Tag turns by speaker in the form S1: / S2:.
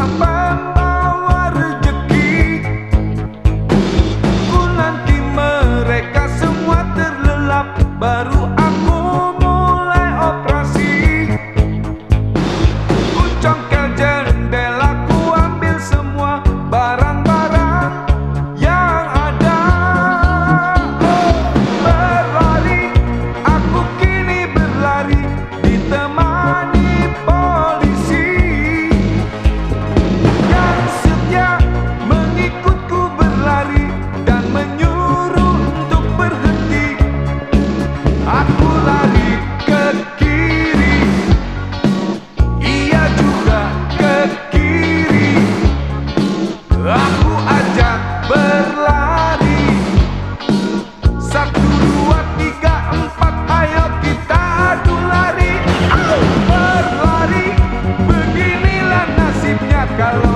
S1: pembawa rezeki. Ku nanti mereka semua terlelap, baru aku mulai operasi. Ku congkel jendela, ku ambil semua barang-barang yang ada. Berlari, aku kini berlari, ditemani polisi yang setia mengikutku berlari dan menyuruh untuk berhenti. Aku lari ke kiri, ia juga ke kiri. Aku ajak berlari, 1, 2, 3, 4, ayo kita adu lari. Berlari, beginilah nasibnya kalau